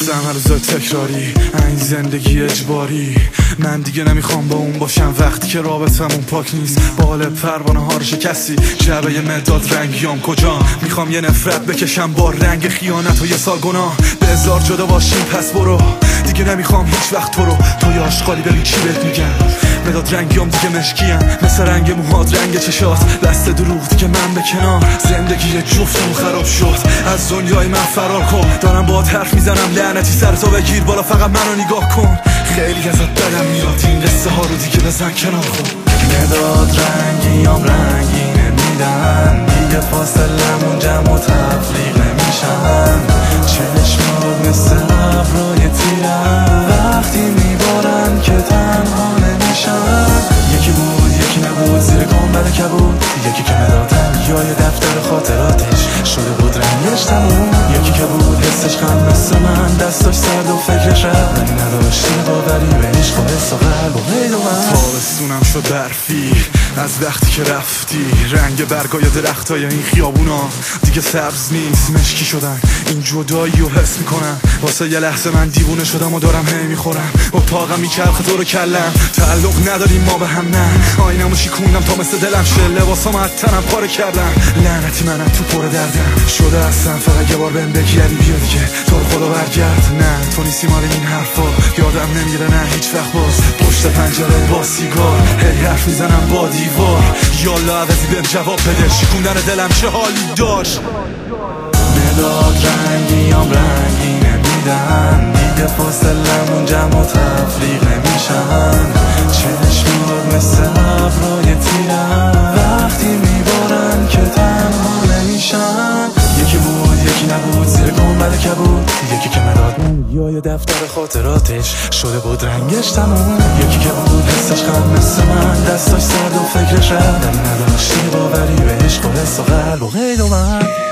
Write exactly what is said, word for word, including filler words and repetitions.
رفتم هر روزای تکراری، این زندگی اجباری. من دیگه نمیخوام با اون باشم وقتی که رابطمون پاک نیست. بال پروانه ها رو شکستی، جعبه ی مداد رنگیام کجا؟ میخوام یه نفرت بکشم با رنگ خیانت و یه سال گناه. به هزار جدا باشیم پس برو، دیگه نمیخوام هیچ وقت تو رو. توی آشغالی ببین چی بهت میگم، مداد رنگیام دیگه مشکیم، مثل رنگ موهات رنگ چشات. دست دروغ دیگه من به کنار، زندگی جفتمون خراب شد. از دنیای من فرار کن، دارم باهات حرف میزنم، لعنتی سرتو بگیر بالا، فقط منو نگاه کن. خیلی ازت بدم میاد، این قصه ها رو دیگه بزن کنار. خون مداد رنگیام رنگی نمیدن، دیگه فاصلمون جمع و تفریق نمیشن. چشمات مثل ابروی تیرن، وقتی میبارن که تنها نمیشن. یکی بود یکی نبود، زیر گنبد کبود، یکی که مدادن یا یه دفتر خاطراتش شده بود رنگش تموم. یکی که بود حسش خم مثل من، دستاش سرد و فکرش رفت، ولی نداشتی باوری به عشق و حس و قلب و قید و من. تابستونم شد برفی از وقتی که رفتی، رنگ برگای درختای این خیابونا دیگه سبز نیست، مشکی شدن. این جدایی رو حس میکنم، واسه یه لحظه من دیوونه شدم و دارم هی میخورم. اتاقم میچرخه دور کلم، تعلق نداریم ما به هم نه. آینمو شیکوندم تا مثل دلم شه، لباسامو از تنم پاره کردم. لعنتی منم تو پر دردم شده هستم، فقط یه بار بهم بگی علی بیا دیگه، تو رو خدا برگرد. نه تو نیستی مال این حرفا، یادم نمیره نه هیچ وقت. باز پشت پنجره با سیگار هی حرف میزنم با دیوار، یالا عوضی بهم جواب بده، شیکوندن دلم چه حالی داشت. مداد رنگیام رنگی نمیدن، دیگه فاصلمون جمع و تفریق نمیشن. چشمات مثل ابروی تیرن، وقتی میبارن که تنها نمیشن. یکی بود یکی نبود، زیر گنبد کبود، یکی که مداد یا یه دفتر خاطراتش شده بود رنگش تموم. یکی که بود حسش خم مثل من، دستاش سرد و فکرش رفت، ولی نداشتی باوری به عشق و حس و قلب و قید و من.